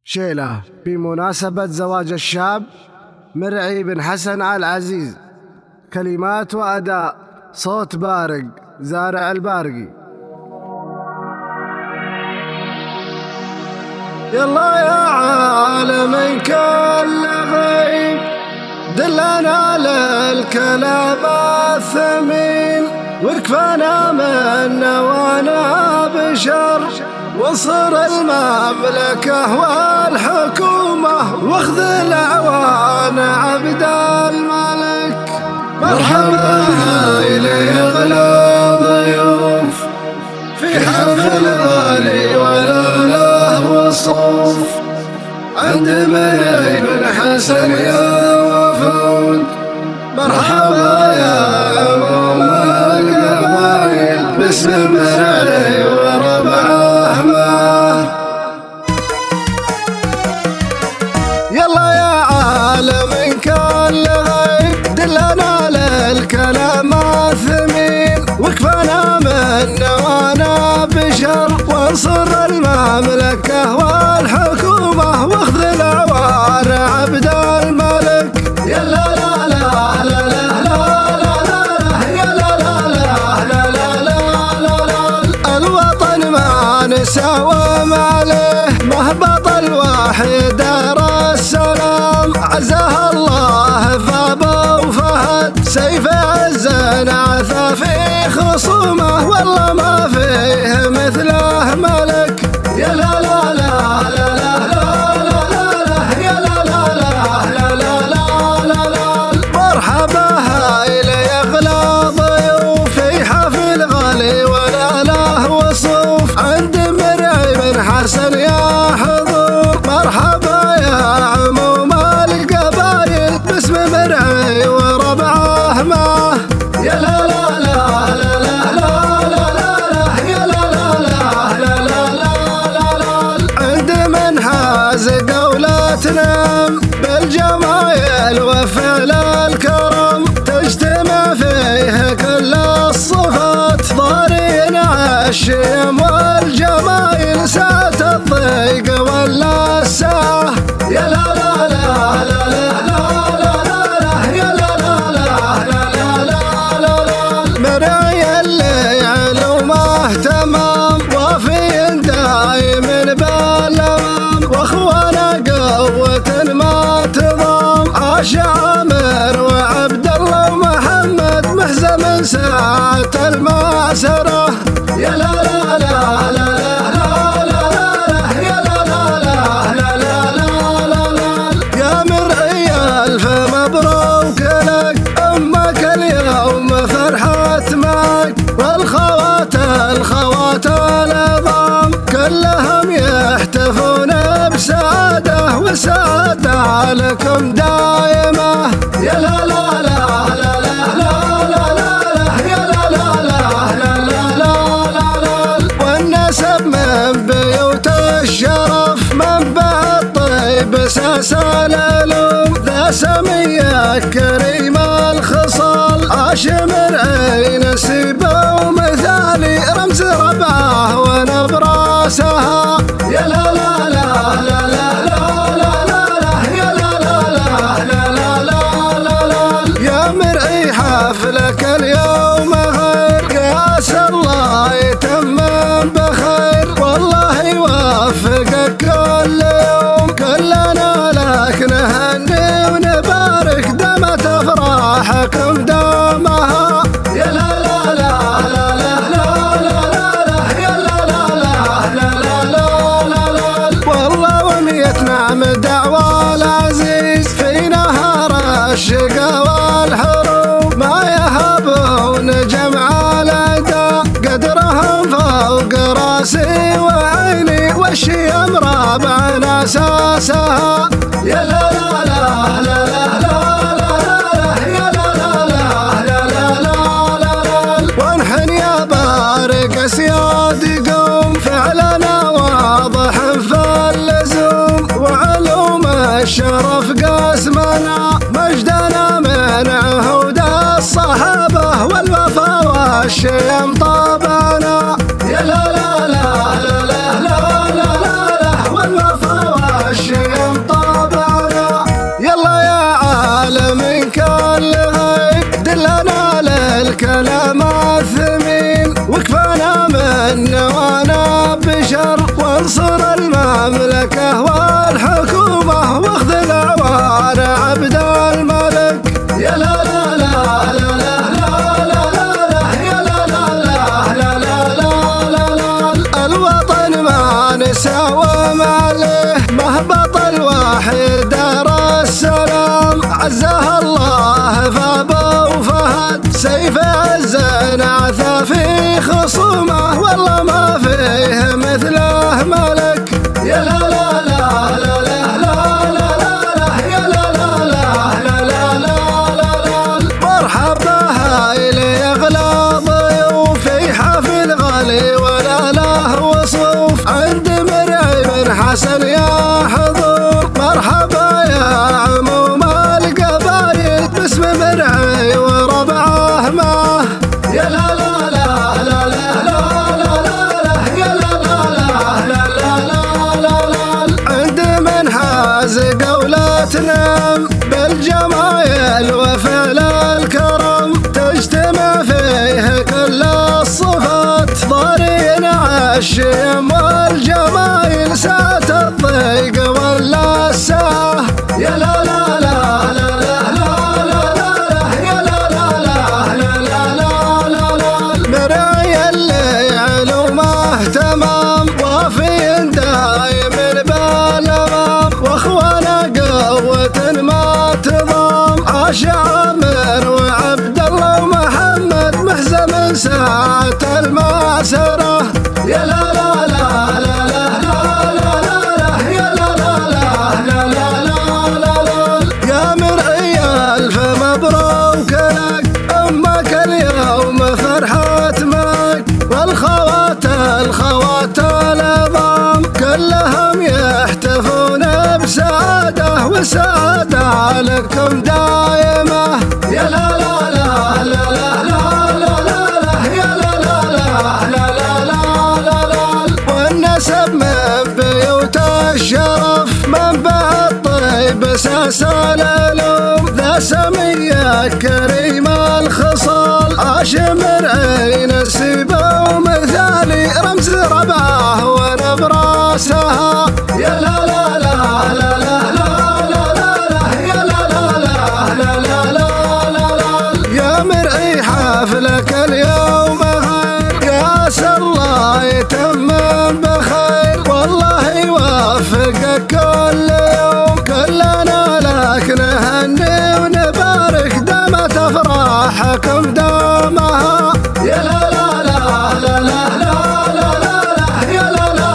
شيلة بمناسبة زواج الشاب مرعي بن حسن العزيز. كلمات وأداء صوت بارق زارع البارقي. يلا يا عالم كل غيب دلنا للكلام الثمين، وكفانا من وانا بشر، وانصر المملكة والحكومة، واخذ الأعوان عبد الملك. مرحبا إلي أغلى ضيوف في حفل غالي ولا له وصوف، عند مرعي بن حسن يا وفود. مرحبا يا عموم القبائل باسم مرعي وربعه معه. يلا يا عالم كل غيب دلنا للكلام الثمين، وكفانا من وانا بشر، وانصر المملكة والحكومة، واخذ الأعوان عبد الملك. يلا لا لا لا لا لا يا لا لا لا لا لا لا، الوطن ما نساوم عليه، مهبط الواحد دار السلام، عزها الله فابو فهد، سيف عزنا عثى في خصومه، والله ما فيه مثله ملك. يا لا لا لا لا لا لا يا لا لا لا لا لا لا، مرحبا إلي أغلى ضيوف في حفل غالي ولا له وصوف، عند مرعي بن حسن يا حضور. مرحبا يا عموم القبائل باسم مرعي وربعه معه. يا لا لا لا لا لا لا لا يا لا لا لا لا لا لا، عند من حاز قولتنا بالجمايل وفعل الكرم، تجتمع فيه كل الصفات، ضارين الشيم والجمايل، سات الضيق ولا الساعة. يا لا لا لا لا لا لا يا لا لا لا لا لا، مرعي اللي علومه تمام، وفي دايم بالأمام، واخوانا قوة ما تضام، عاش عامر وعبد الله ومحمد محزم ساعة المعسرة. يا لا لا لا لا يا لا لا لا لا لا، يا مرعي ألف مبروك لك، أمك اليوم فرحت معك، والخوات العظام كلهم يحتفون بسعادة، وسعادة لكم دائمة. يا لا لا لا لا يا لا لا لا، والنسب من بيوت الشرف، منبع الطيب ساس العلوم، ذا سمية كريم الخصال، عاش مرعي نسيبه ومثالي، رمز ربعه ونبراسها. يا لا لا لا لا يا لا لا لا، يا مرعي حفلك اليوم غير، قاس الله يتمم بخير، والله يوفقك كل يوم، كلنا لك نهني ونبارك، دامت افراحكم دامها. يا لا لا لا يا لا لا والله ومية نعم دعوى العزيز، في نهار الشقا والحروب، ما يهبون جمع الأعداء، قدرهم فوق راسي وعيني، والشيم رابعنا أساسها. يا لا لا لا يا لا لا، وانحن يا بارق اسياد قوم، فعلنا واضح في اللزوم، وعلوم الشرف قاسمنا، مجدنا من عهود الصحابة، والوفا والشيم طابعنا. يا لا لا لا والوفا والشيم الملكة والحكومة واخذ الأعوان عبد الملك. يا لا لا لا لا لا لا لا لا يا لا لا لا لا لا لا لا. الوطن ما نساوم عليه مهبط الواحد دار السلام، عزها الله فابو فهد سيف عزنا عثى في خصومه والله ما فيه مثله ملك. يا لا لا لا لا لا لا لا يا لا لا لا لا لا لا. مرحبا هايل يغلى ضيوف في حفل غالي ولا له وصوف، عند مرعي بن حسن يا حضور. مرحبا يا عموم القبايل باسم مرعي وربعه معه. يا لا لا لا لا لا لا لا يا لا لا لا لا لا لا. عند من حاز قولتنا بالجمايل وفعل الكرم، تجتمع فيه كل الصفات ضارين عالشيم والجمايل سات الضيق ولا الساعة. يا لا لا لا لا لا لا لا يا لا لا لا لا لا لا. مرعي اللي علومه تمام وافي دايم بالامام، واخوانا قوة ما تضام، عاش عامر وعبد الله ومحمد محزم ساعة المعسرة. يا لا لا لا لا لا لا يا لا لا لا لا لا. يا مرعي الف مبروك لك امك اليوم فرحت معك، والخوات الخوات العظام كلهم يحتفون بسعادة وسعادة لكم دائمة. يا لا لا لا لا لا لا يا لا لا لا لا لا. والنسب من بيوت الشرف منبع الطيب اساس العلوم، ذا سمية كريم الخصال عاش مرعي نسيبه ومثالي رمز ربعه ونبراسها. يا لا لا لا لا لا يا لا لا لا لا. يا مرعي حفلك اليوم غير قاس الله يتمم بخير، والله يوفقك كل يوم كلنا لك نهني ونبارك دامت افراحكم دامها. يا لا لا لا لا لا لا يا لا لا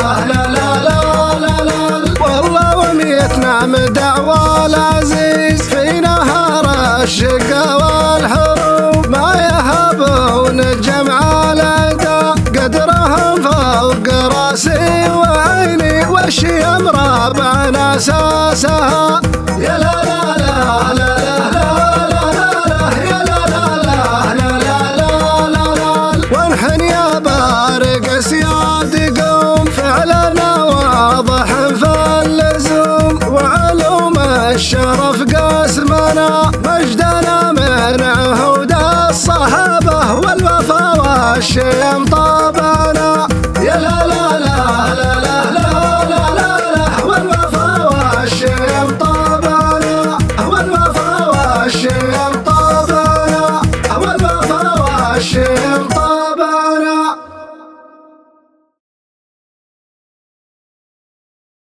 لا لا. والله وميت نعم دعوى العزيز في نهار الشقا والحروب، ما يهبون جمع العدا قدرهم فوق راسي وعيني والشيم رابعنا اساسها. يا لا لا لا لا يا لا لا لا. وانحن يا بارق اسياد قوم فعلنا واضح فاللزوم، وعلوم الشرف قاسمنا مجدنا من عهود الصحابة والوفا والشيم